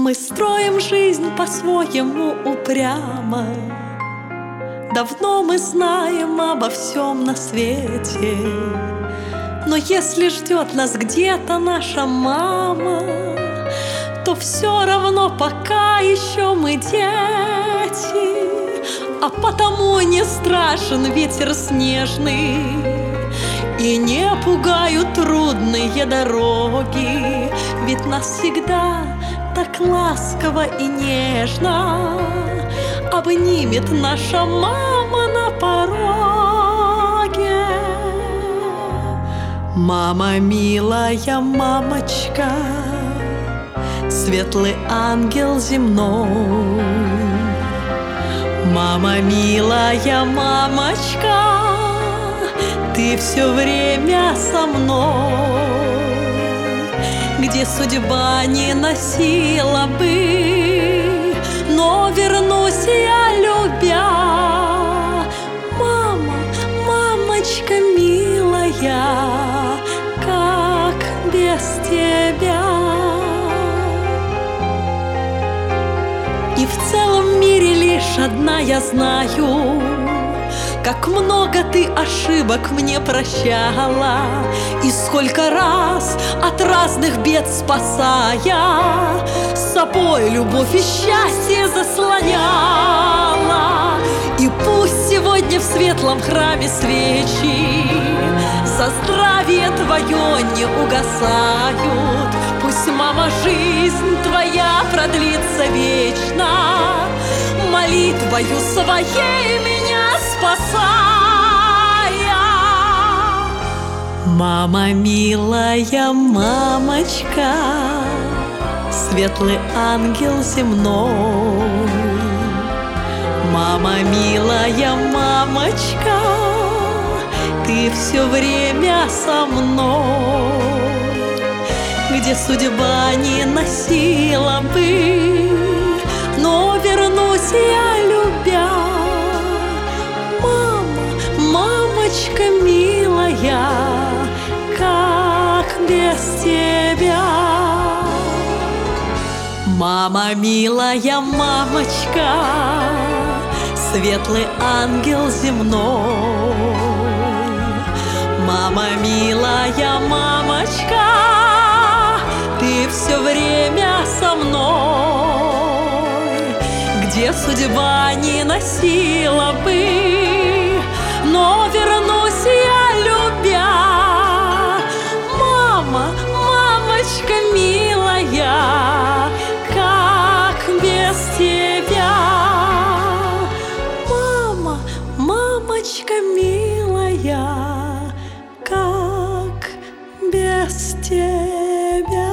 Мы строим жизнь по-своему упрямо. Давно мы знаем обо всем на свете, но если ждет нас где-то наша мама, то все равно пока еще мы дети, а потому не страшен ветер снежный и не пугают трудные дороги, ведь нас всегда так ласково и нежно обнимет наша мама на пороге. Мама, милая мамочка, светлый ангел земной. Мама, милая мамочка, ты все время со мной. Где судьба не носила бы, но вернусь я, любя. Мама, мамочка милая, как без тебя? И в целом мире лишь одна я знаю, как много ты ошибок мне прощала, и сколько раз от разных бед спасая, с собой любовь и счастье заслоняла. И пусть сегодня в светлом храме свечи за здравие твое не угасают, пусть, мама, жизнь твоя продлится вечно, молитвою своей меня спасая. Мама, милая мамочка, светлый ангел земной. Мама, милая мамочка, ты все время со мной. Где судьба не носила бы, но вернусь я, любя. Мама, мамочка милая, как без тебя? Мама, милая мамочка, светлый ангел земной. Мама, милая мамочка, ты все время со мной. Где судьба не носила бы, но вернусь я, любя. Мама, мамочка милая, как без тебя? Мама, мамочка милая, как без тебя?